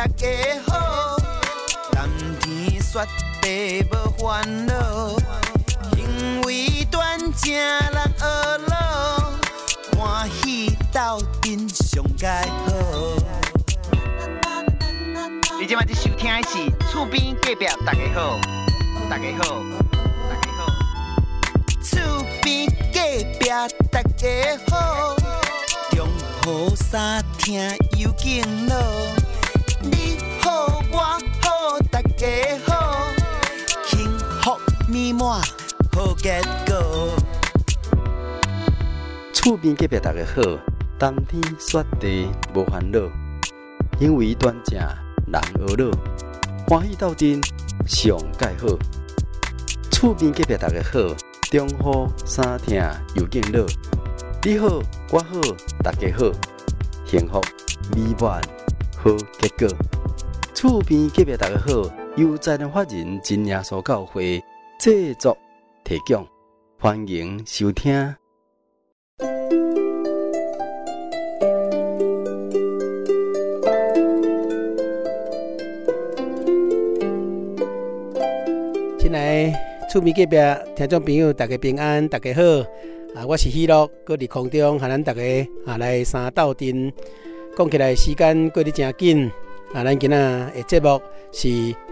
家好，甘甜雪地无烦恼，行为端正人学老，欢喜斗阵上佳好。你今摆在收听的是厝边隔壁大家好，大家好，大家好，厝边隔壁大家好，中好三听有敬老，你好我好大家好，幸福美满好结果。 厝边隔壁大家好，冬天雪地无烦恼，行为端正人学老，欢喜斗阵上介好。厝边隔壁大家好，中好三听有敬老，你好我好大家好，幸福美满好结果。厝边隔壁大家好，由在人法人真耶稣教会制作提供，欢迎收听。 亲爱厝边隔壁听众朋友，大家平安，大家好。我是喜乐，搁伫空中和咱大家来三斗阵。讲起来时间过得真紧，咱今仔的节目是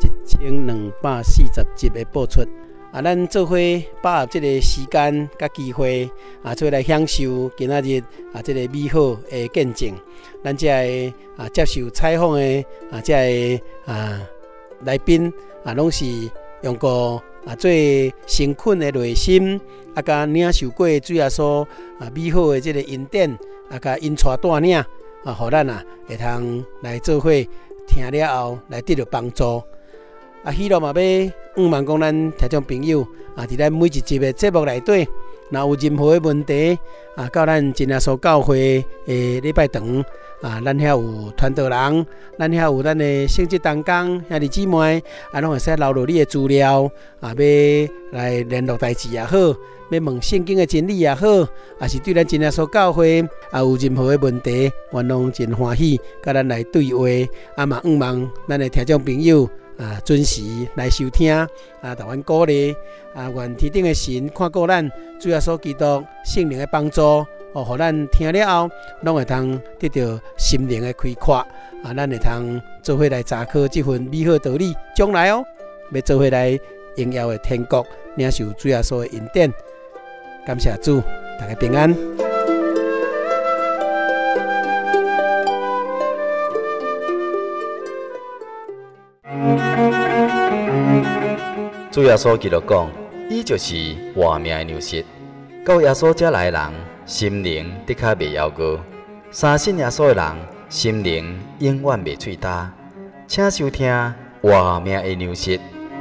1240集的播出。咱做伙把握这个时间甲机会，做来享受今仔日这个美好的见证。咱这个接受采访的这个来宾拢是用过最诚恳的内心，甲领受过主耶稣美好的这个恩典，甲因带带领，互咱会通来做伙听了后来得到帮助。希望嘛要望讲咱听众朋友伫咱每一集的节目内底，若有任何的问题到咱真耶稣教会的礼拜堂。咱遐有传道人，咱遐有咱的圣职同工兄弟姊妹，拢会使留落你的资料，要来联络代志也好，要问圣经的真理也好，是对咱真耶稣教会有任何的问题，我拢真欢喜，甲咱来对话。嘛望咱的听众朋友准时来收听，台湾鼓励，愿天顶的神看顾咱，主耶稣基督圣灵的帮助。互咱听了后，拢会通得到心灵的开阔。咱会通做伙来查考这份美好道理，将来要做伙来荣耀的天国，领受主耶稣的恩典。感谢主，大家平安。 主耶稣基督讲，伊就是活命的粮食。到耶稣遮来的人，心灵的确袂夭饿；相信耶稣的人，心灵永远袂喙焦。请收听活命的粮食。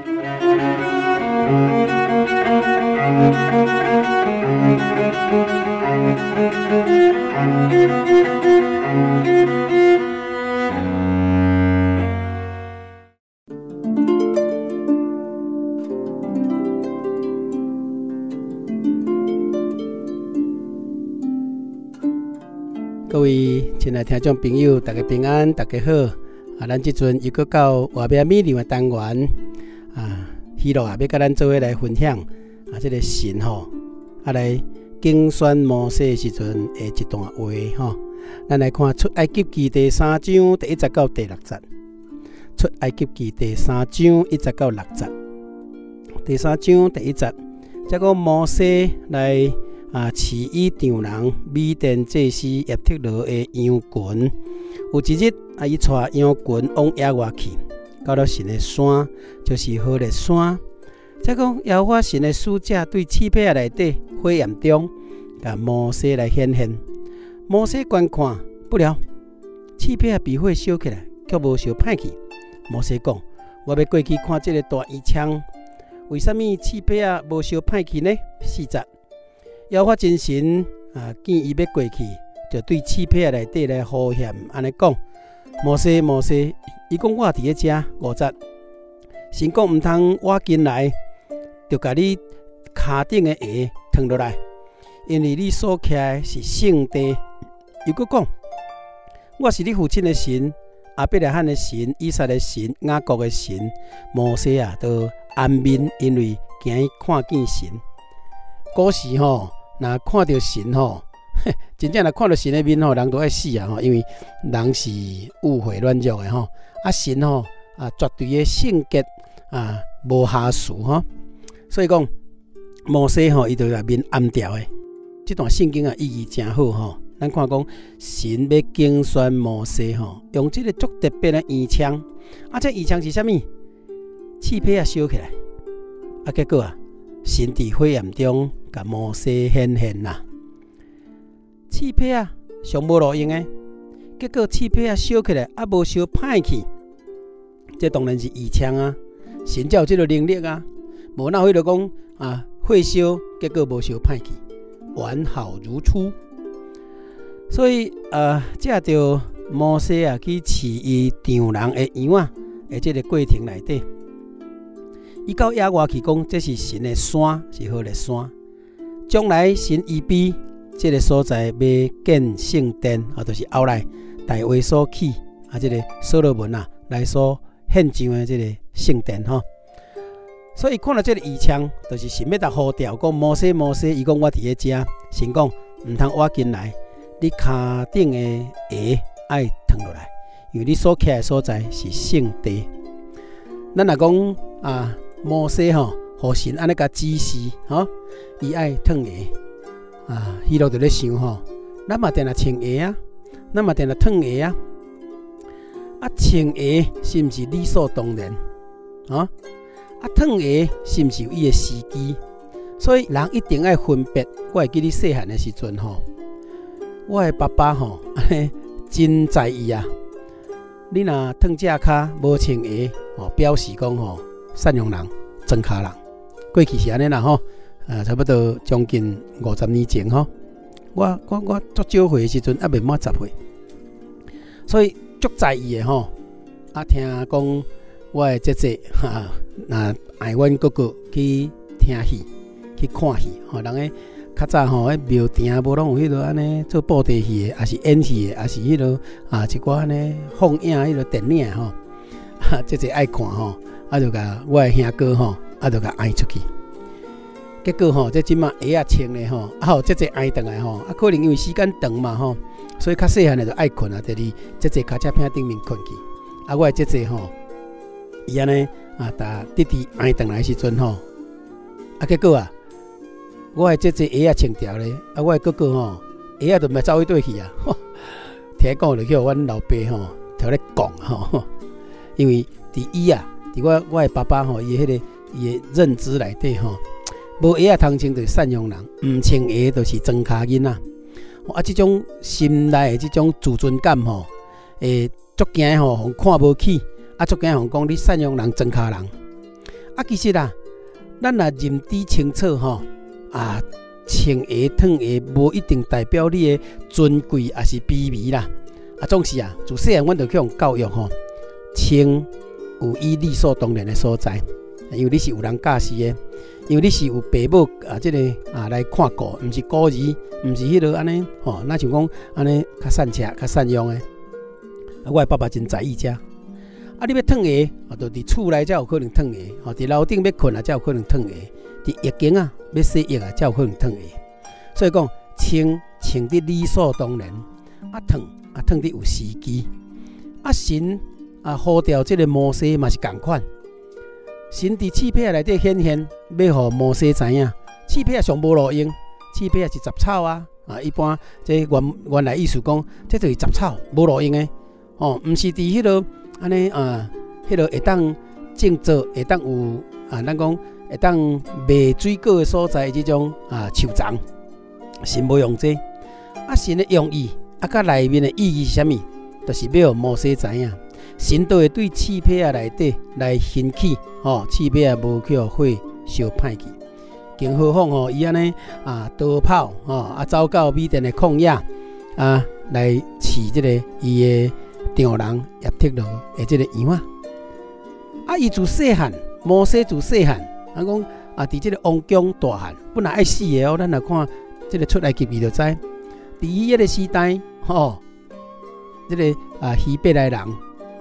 各位亲爱听众朋友，大家平安，大家好。咱这阵又搁到活命美良的单元希望要甲咱做伙来分享这个神来竞选摩西的时阵的一段话咱来看出埃及记第3章第1节到第6节。出埃及记第3章1节到6节。第3章第1节，这个摩西来饲以丈人米甸祭司叶忒罗的羊群。有一日伊带羊群往野外去，到了神的山，就是何烈山。再讲耶和华神的使者对刺皮内底火焰中，甲摩西来显现。摩西观看，不料刺皮被火烧起来，却无烧歹去。摩西讲：我要过去看这个大衣枪，为什么刺皮无烧歹去呢？4节。耶和华真神见伊要过去，就对刺皮内底来呼喊，安尼讲：摩西，摩西！伊讲我伫咧遮。5节，神讲毋通我进来，就甲你骹顶的鞋脱落来，因为你所徛的是圣地。又搁讲：我是你父亲的神， 亚伯拉罕的神、以撒的神、雅各的神，摩西啊都安眠，因为惊伊看见神。古时吼，若看到神吼，真正若看到神的面吼，人都爱死啊吼，因为人是误会软弱的吼。啊神吼绝对的圣洁啊，无瑕疵吼。所以讲摩西吼，伊就来面暗调的。这段圣经啊意义真好吼。咱看讲神要竞选摩西吼，用这个足特别的圆枪。这圆枪是啥物？刺皮啊烧起来。结果啊，神伫火焰中甲摩西显现啦。刺皮啊上无路用的，结果刺皮啊烧起来无烧歹去。这当然是圆枪啊，神才有这个能力啊。无那会就讲火烧，结果无烧歹去，完好如初。所以这着摩西去饲伊丈人的羊的这个过程内底，伊到野外去讲，这是神的山，是好的山。将来神预备这个所在要建圣殿，就是后来大卫所起这个所罗门来所献上的这个圣殿吼。所以看到这个异象，就是神要呼召讲摩西，摩西，伊讲我伫咧遮，神讲唔通我进来。你脚顶的鞋爱脱落来，因为你所徛的所在是圣地。咱若讲摩西吼，互神安尼甲指示吼，伊爱脱鞋迄落就咧想吼，咱嘛定来穿鞋啊，咱嘛定来脱鞋啊。穿鞋是毋是理所当然？脱鞋是毋是有伊的时机？所以人一定爱分别。我会记你细汉的时阵吼。我的爸爸吼，真在意啊！你若脱只骹无穿鞋，表示讲吼，善良人、真脚人。过去是安尼啦吼，差不多将近50年前吼。我足少岁的时阵，未满10岁，所以足在意的吼。听讲我的姐姐爱阮哥哥去听戏、去看戏，人诶。较早吼，庙埕无拢有迄落安尼做布袋戏的，也是演戏的，也是迄落一寡安尼放映迄落电影吼。这爱看吼，就甲我的兄哥吼，就甲挨出去。结果吼，这即马鞋穿咧吼，这挨倒来吼，可能因为时间长嘛吼，所以较细汉的就爱困第二，这脚车片顶面困去。我的这吼，伊安尼搭弟弟挨倒来的时阵吼，结果我的这鞋穿掉咧，我的哥哥吼鞋就毋走去对去啊！听讲就叫阮老爸吼，条咧讲吼，因为伫伊伫我的爸爸吼，伊迄个伊的认知内底吼，无鞋通穿就是善良人，毋穿鞋就是装脚囡仔。这种心内的这种自尊感吼，足惊吼，互看无起，足惊互讲你善良人、装脚人。其实咱若认知清楚吼。穿鞋脱鞋无一定代表你的尊贵还是卑微啦。总是自细汉阮就去用教育吼，穿有伊理所当然的所在，因为你是有人教示的，因为你是有爸母这个来看顾，毋是孤儿，毋是迄落安尼吼，那像讲安尼较善车、较善良的。我的爸爸真在意遮。你要脱鞋，就伫厝内才有可能脱鞋；伫楼顶要困才有可能脱鞋；伫浴间要洗浴才有可能脱鞋。所以讲，穿得理所当然，脱得有时机。神呼召这个摩西嘛是同款。神伫刺皮内底显现，要互摩西知影，刺皮上无路用，刺皮是杂草一般这原来意思讲，这就是杂草，无路用的。毋是伫迄落。安尼迄落会当种植，会当有咱讲会当卖水果的所在，即种树丛，神无用这。神的用意甲内面的意义是啥物？就是要互摩西知影，神都会对刺皮内底来兴起，刺皮无去火烧歹去。更何况伊安尼逃跑走到米甸的旷野来饲即个伊的。丈人也剔落的这个羊伊自细汉，摩西自细汉，讲伫这个王宫大汉，本来爱死的咱来看这个出埃及记就知，伫伊迄个时代，这个希伯来人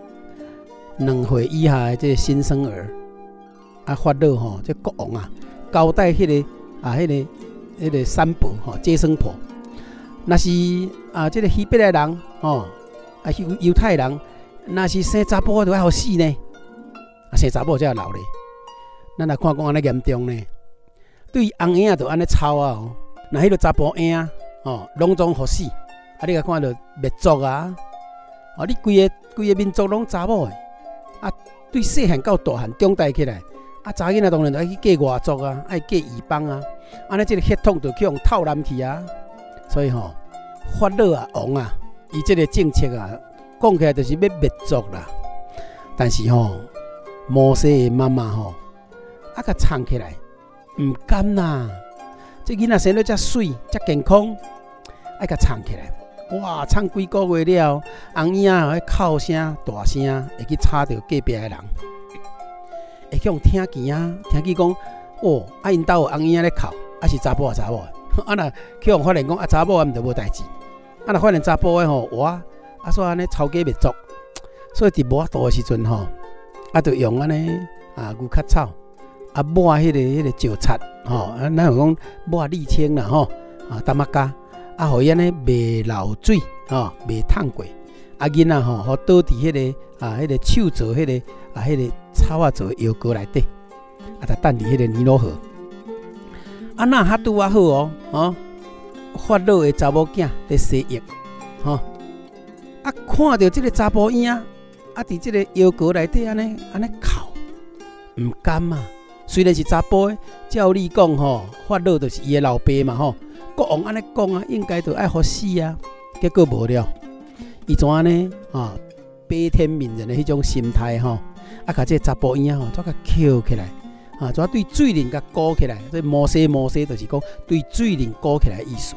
2岁以下的这个新生儿啊，法老吼，这国王啊，交代迄个三伯吼，接生婆，若是这个希伯来人吼，犹太人，若是生查甫就要互死呢，生查某才会留咧。咱来看讲安尼严重呢，对翁婴仔就安尼操啊，那迄个查甫婴仔哦，拢总互死，你甲看到灭族啊，你规个民族拢查某的，对细汉到大汉长大起来，查囡仔当然就爱去嫁外族啊，爱嫁异邦啊，安尼即个血统就去用透南去啊，所以法老啊王啊，伊即个政策啊，讲起来就是要灭族啦，但是摩西的妈妈甲藏起来，唔甘啦！这囡仔生得遮水、遮健康，爱甲藏起来。哇，藏几个月了，翁婴仔哭声大声，会去吵到隔壁的人，会去用听见啊，听见讲因兜有翁婴仔咧哭，是查甫查某的，若去用发现讲查某毋就无代志，若发现查甫的哇，所以安尼抄家灭族，所以伫无法度的时阵就用安尼牛壳草。抹迄个石擦咱有讲抹沥青啦淡仔膠，互伊安尼袂流水袂烫过，囡仔好倒伫迄个手做迄个草仔做的药膏内底，就等伫迄个尼罗河。那哈拄啊好法老的查某囝在洗浴看到即个查甫婴伫即个药膏内底安尼哭，毋甘啊！虽然是查甫的，照理讲法老就是伊的老爸嘛国王安尼讲啊，应该就爱互死啊，结果无了，伊怎安尼悲天悯人的迄种心态甲这查甫婴怎甲捡起来怎对水灵甲鼓起来，所以摩西就是讲对水灵鼓起来的意思。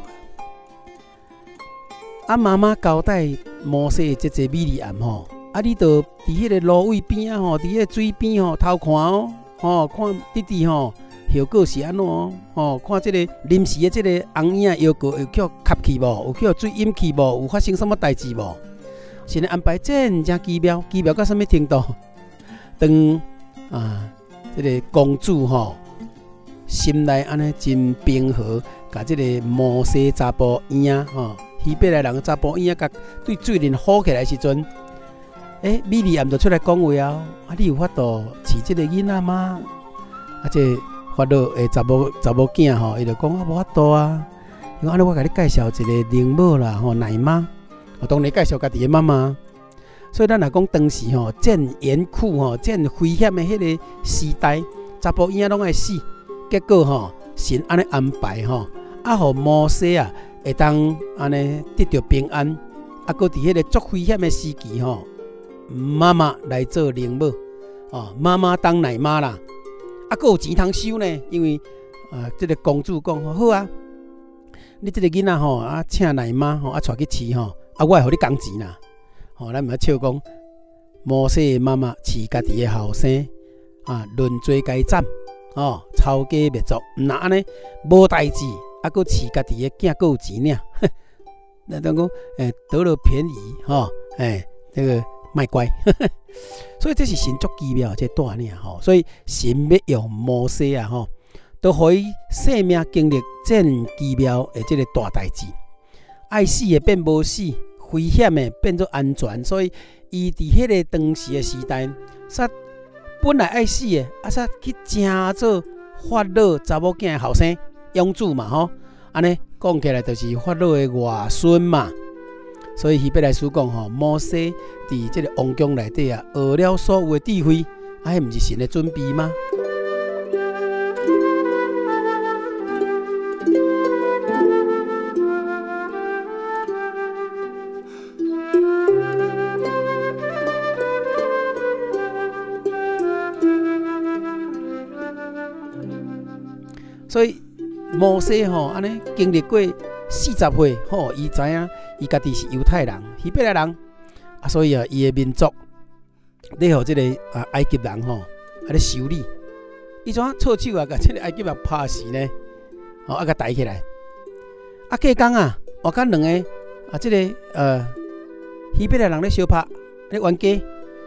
妈妈交代摩西的这米利暗你就伫迄个芦苇边伫迄个水边偷看看弟弟效果是安怎看这个临时的这个翁婴仔药膏有去吸去无？有去水淹去无？有发生什么代志无？现在安排真奇妙到什么程度？当这个公主心内安尼真平和，甲这个摩西查甫婴仔希伯来人查甫婴仔甲对水灵好起来的时阵。米利暗就出来讲话你有法度饲这个囡仔吗？这法老的查某囝伊就讲无法度啊。伊讲安尼，我甲你介绍一个灵母啦奶妈，当然介绍家己的妈妈。所以咱若讲当时正严酷正危险的迄个时代，查甫婴仔拢爱死，结果神安尼安排互摩西会当安尼得到平安，搁伫迄个足危险的时期妈妈来做灵母妈妈当奶妈啦，还有钱通收呢，因为这个公主讲好啊，你这个囡仔请奶妈带去饲我会互你工钱啦咱毋要笑讲摩西的妈妈饲家己的后生论罪该斩抄家灭族，毋若安尼无代志，搁饲家己的囝搁有钱领那当讲得了便宜这个卖乖所以这是神足奇妙这大领所以神要用摩西都互伊生命经历真奇妙的这个大代志，爱死的变无死，危险的变做安全，所以伊伫迄个当时的时代，本来爱死的去正做法老查某囝的后生养子嘛安尼讲起来就是法老的外孙嘛。所以希伯来书讲摩西伫这个王宫内底学了所有的智慧，迄毋是神的准备吗？所以摩西安尼经历过40岁伊知影伊家己是犹太人、希伯来人所以伊的民族咧互这个埃及人咧修理，伊怎错手甲这个埃及人拍死呢？甲抬起来，隔天我看两个这个希伯来人咧相拍咧冤家，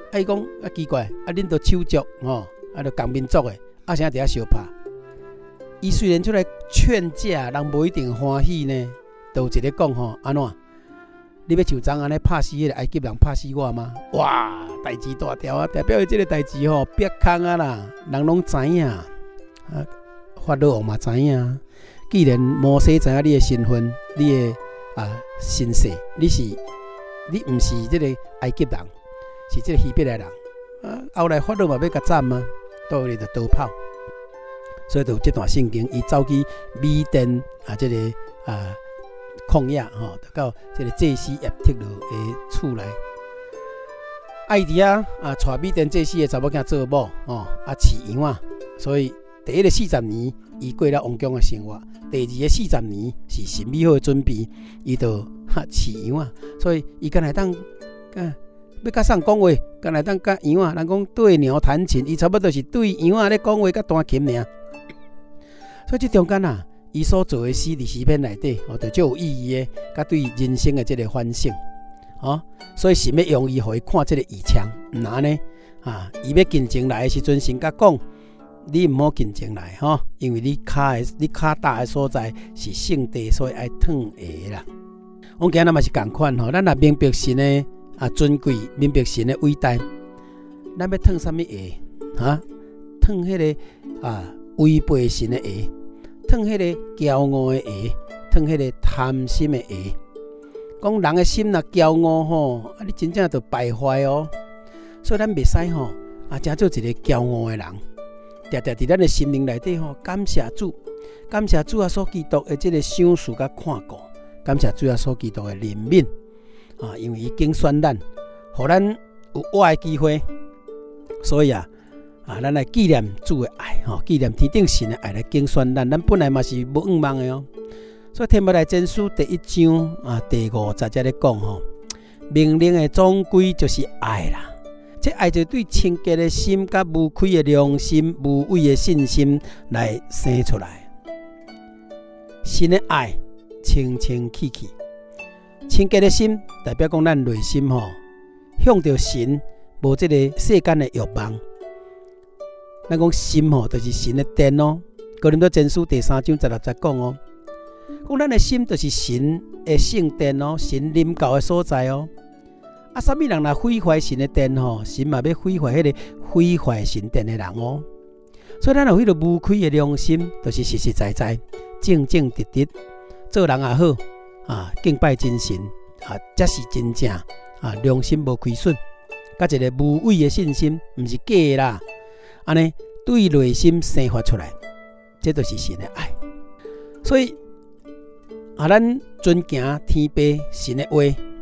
伊讲奇怪，恁都手足吼，都共民族的，啥伫遐相拍？伊虽然出来劝架，人无一定欢喜呢，都有一个讲吼，安怎？你要像昨安尼拍死迄个埃及人拍死我吗？哇，代志大条啊！代表伊即个代志吼，逼空啊啦，人拢知影，法老王嘛知影。既然摩西知影你的身份，你的身世，你毋是即个埃及人，是即个希伯来人。后来法老嘛要甲斩嘛，倒来就逃跑。所以就有这段圣经，伊走去米甸即个旷野吼，就到即个祭司叶忒罗的厝内。伊伫带米甸祭司的查某囝做某吼，饲羊啊。所以第一个40年，伊过了王宫的生活；第二个40年是神美好的准备，伊就饲羊啊。所以伊敢来当要甲谁讲话，敢来当甲羊啊。人讲对鸟弹琴，伊差不多是对羊啊咧讲话，甲弹琴尔。所以这中间伊所做的诗伫诗篇内底，就最有意义的，甲对人生的这个反省，所以神要用伊，互伊看这个异象，毋然呢，伊要进前来的时阵，神甲讲，你毋好进前来，因为你骹踏的所在是圣地，所以爱烫鞋啦。我今日嘛是共款咱若明白神的尊贵，明白神的伟大，咱要烫什么鞋？烫迄个违背神的鞋。烫迄个骄傲的鞋，烫迄个贪心的鞋。讲人的心若骄傲吼，你真正就败坏哦。所以咱袂使吼，真做一个骄傲的人。常常伫咱的心灵内底吼，感谢主，感谢主所基督的这个赏赐甲看顾，感谢主所基督的怜悯因为伊拣选咱，互咱有活的机会。所以咱来纪念主的爱，纪念天顶神的爱来竞选咱。咱本来嘛是无愿望的哦。所以《提摩太前书》第1章第50节咧讲命令的总归就是爱啦。这爱就对清洁的心、甲无愧的良心、无畏的信心来生出来。神的爱清清气气，清洁的心代表讲咱内心向着神，无这个世间的欲望。咱讲心就是神的殿哦。哥林多前书第3章16节讲讲咱的心就是神的圣殿哦，神临到的所在哦。什么人若毁坏神的殿神嘛要毁坏迄个毁坏神殿的人哦。所以咱有迄个无愧的良心，就是实实在在、正正直直，做人也好敬拜真神才是真正良心无亏损，甲一个无畏的信心，毋是假的啦。安尼对内心生发出来，这就是神的爱。所以咱遵行天父神的话，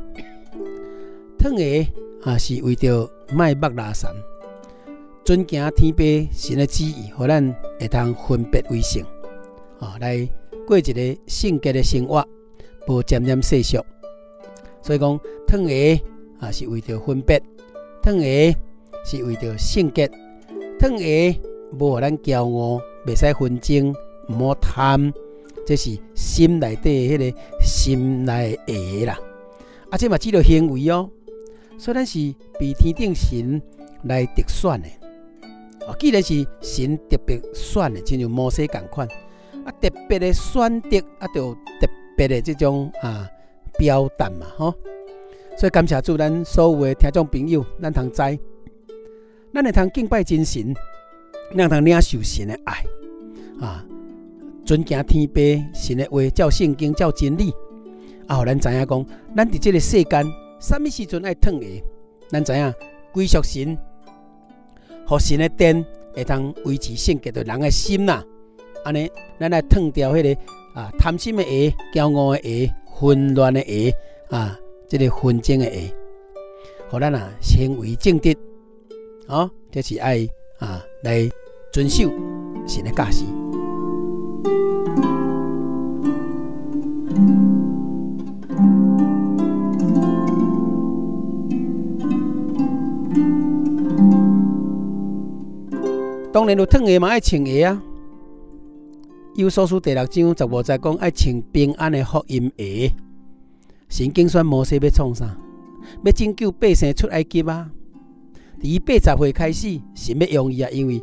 烫鞋是为着卖目拉山，遵行天父神的旨意，互咱会通分别为圣来过一个圣洁的生活，无沾染世俗。所以讲烫鞋是为着分别，烫鞋是为着圣洁。烫鞋无互咱骄傲，袂使纷争，毋好贪，这是心内底迄个心内的鞋啦。这嘛只着行为哦。所以咱是被天顶神来特选的。既然是神特别选的，亲像摩西同款，特别的选择就有特别的这种标准嘛所以感谢主，咱所有的听众朋友，咱通知。咱会通敬拜真神，咱会通领受神的爱遵行天父神的话，照圣经，照真理互咱知影讲，咱伫这个世间，什么时阵爱烫鞋？咱知影归属神，互神的殿会通维持圣洁的人的心啦。安尼，咱来烫掉迄个贪心的鞋、骄傲的鞋、混乱的鞋这个纷争的鞋，互咱行为正直。这是爱来遵守神的教示。当然，有烫鞋嘛，爱穿鞋以弗所书第6章15节讲，爱穿平安的福音鞋。神竞选摩西要创啥？要拯救百姓出埃及伫80岁开始，神要用伊啊，因为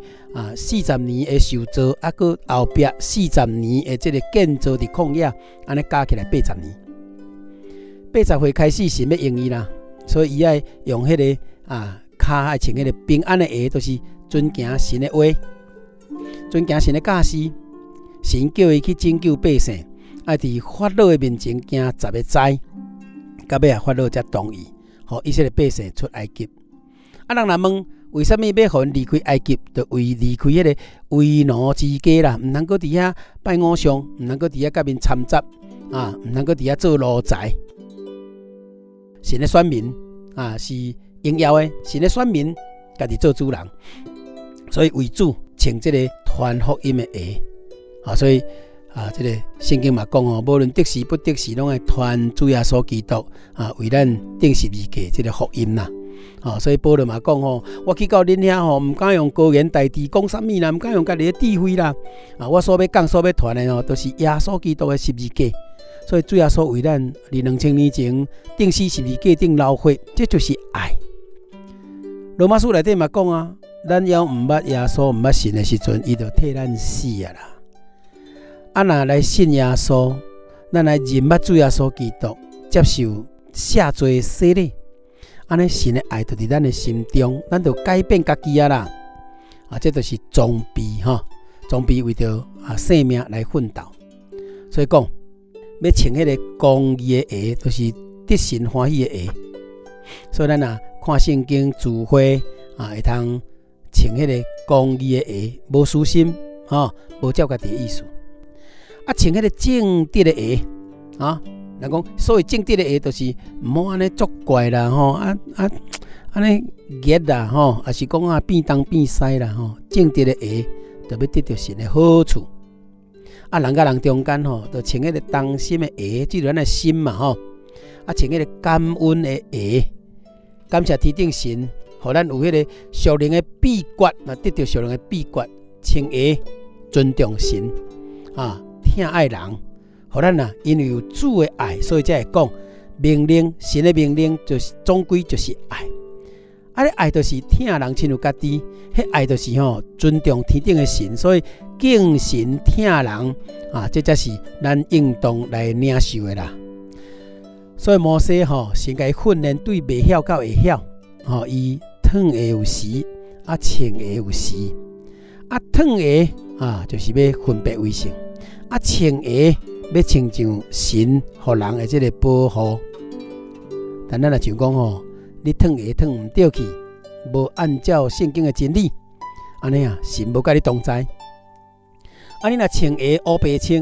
40年的受造，搁后壁40年的这个建造伫旷野，安尼加起来80年。80岁开始，神要用伊啦，所以伊爱用迄个脚爱穿迄个平安的鞋，就是遵行神的话，遵行神的教示。神叫伊去拯救百姓，爱伫法老的面前行10个灾，到尾法老才同意，互以色列百姓出埃及。人若问为什么要互因离开埃及，就为离开迄个为奴之家啦，毋通搁伫遐拜偶像，毋通搁伫遐甲因掺杂毋通搁伫遐做奴才。神的选民是荣耀的，神的选民家己做主人，所以为主穿这个传福音的鞋。所以这个圣经嘛讲无论得时不得时，拢爱传主耶稣基督为咱钉十字架这个福音啦。所以保罗嘛讲我去到恁遐毋敢用高言大智讲啥物啦，毋敢用家己的智慧啦。我所要讲、所要传的都是耶稣基督的十字架。所以主耶稣为咱2000年前钉死十字架顶流血，这就是爱。罗马书内底嘛讲咱要毋捌耶稣、毋捌神的时阵，伊就替咱死啦。若来信耶稣，咱来认捌主耶稣基督，接受赦罪洗礼，安尼神的爱就伫咱的心中，咱就改变家己啦。这就是装备装备为着生命来奋斗。所以讲，要穿迄个公义的鞋，就是得神欢喜的鞋。所以咱看圣经聚会会通穿迄个公义的鞋，无私心无照家己的意思。穿迄个正直的鞋人讲所谓正直的鞋，就是毋好安尼作怪啦安尼热啦还是讲变东变西啦正直的鞋，就要得到神的好处。人甲人中间就穿迄个同心的鞋，即咱的心嘛穿迄个感恩的鞋，感谢天顶神，互咱有迄个属灵的秘诀，得到属灵的秘诀，穿鞋尊重神疼爱人，互咱因为有主的爱，所以才会讲命令，神的命令就是总归就是爱。爱就是疼人亲如家己，迄爱就是尊重天顶的神，所以敬神疼人这才是咱应当来领受的啦。所以摩西先甲伊训练对未晓到会晓伊烫鞋有时穿鞋有时烫鞋就是要分别为圣。穿鞋要亲像神互人的这个保护，但咱像讲你烫鞋烫唔对去，无按照圣经的真理，安尼神无甲你同在。你若穿鞋乌白穿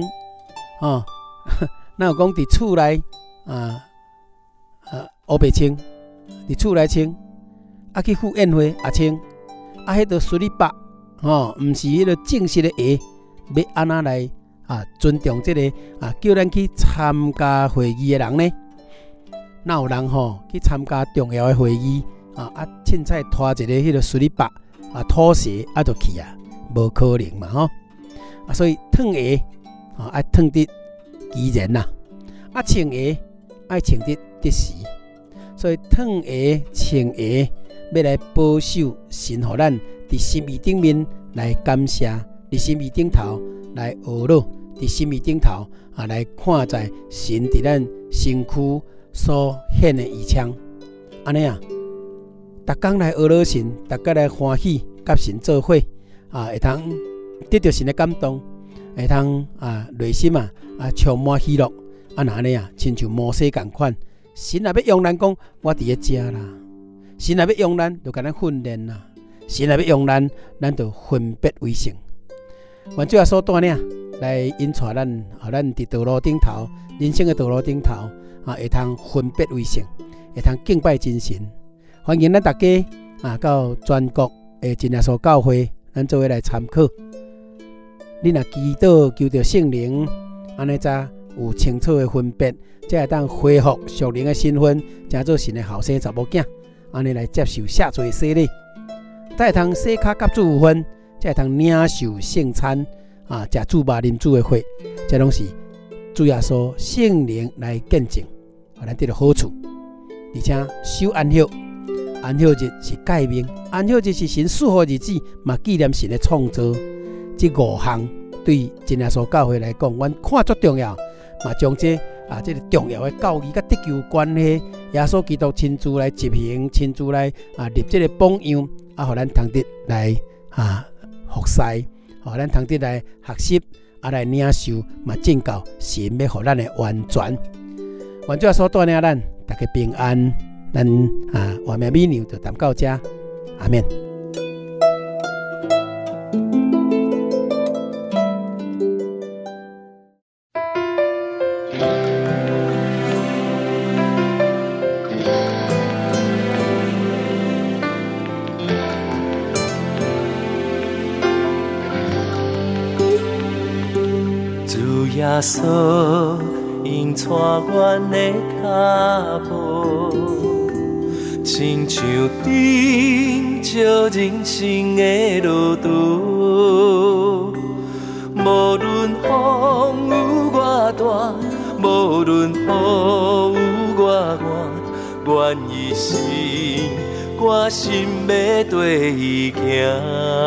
哪有讲伫厝内乌白穿，伫厝内穿去赴宴会穿迄个水里白毋是迄个正式的鞋，要安怎来尊重这个叫咱去参加会议的人呢？哪有人去参加重要的会议凊彩拖一个迄个水里白拖鞋就去无可能嘛所以烫鞋爱烫得宜人啦，穿鞋爱穿得时，所以烫鞋穿鞋要来保守神，互咱伫心意顶面来感谢，伫心意顶头来学乐，伫心意顶头来看在神伫咱身躯所显的异象。安尼逐工来学乐神，逐工来欢喜，甲神做伙会通得到神的感动，会通内心充满喜乐。安尼亲像摩西共款，神若要用咱讲，我伫咧遮啦；神若要用咱，就甲咱训练啦；神若要用咱，咱就分别为圣。愿主耶稣带领来引带咱，咱伫道路顶头，人生的道路顶头会通分别为圣，会通敬拜真神。欢迎咱大家到全国的真耶稣教会，咱做伙来参考。你若祈祷求着圣灵，安尼才有清楚的分别，才会当恢复属灵的身份，成做神的后生查某囝，安尼来接受赦罪洗礼，才会通洗脚甲主有分，才会通领受圣餐食主肉啉主的血，这拢是主耶稣圣灵来见证，咱得到好处，而且守安息， 安息日是诫命，安息日是神赐福日子，嘛纪念神的创造。这5项对真耶稣教会来讲，阮看足重要，嘛将这个重要的教义甲得救有关系，耶稣基督亲自来执行，亲自来立这个榜样，互咱通得来服侍，互咱通得来学习，来领受，嘛证教神要互咱的完全。愿主耶稣带领咱大家平安，咱外面美牛就谈到这，阿们。 耶稣引带阮的脚步，亲像顶照人生的路途。无论风有偌大，无论雨有偌远，愿意心决心要跟伊行。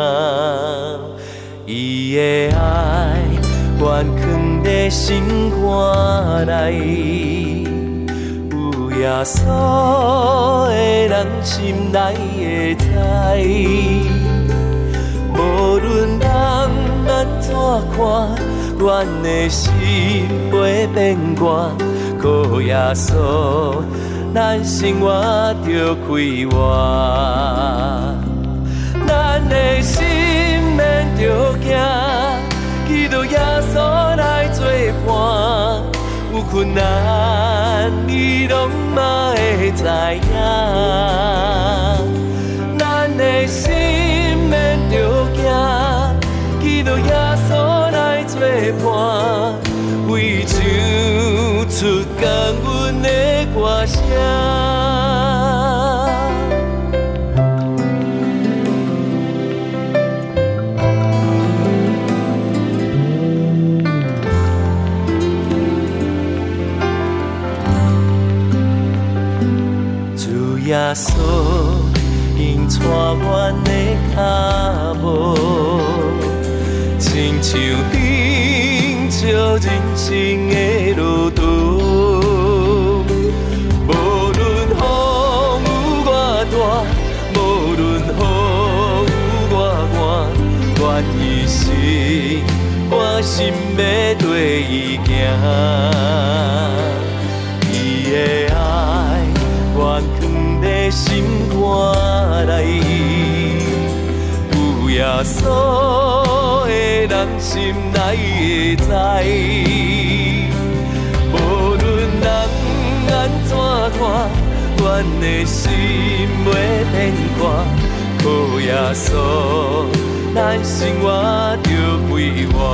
伊的爱愿藏在心肝内，有耶稣的人心内会知。无论人安怎看，阮的心袂变卦。靠耶稣，咱生活就开活，咱的心免着惊。基督耶稣来作伴，有困难伊拢嘛会知影。咱的心免着惊，基督耶稣来作伴，为唱出感恩的歌声。耶稣引带阮的脚步，亲像顶照人生的路途。无论风有偌大，无论雨有偌远，愿意心决心要跟伊行。伊的爱愿藏在心肝内，有耶稣的人心内会知。无论人安怎看，阮的心袂变卦。靠耶稣，咱生活就开活。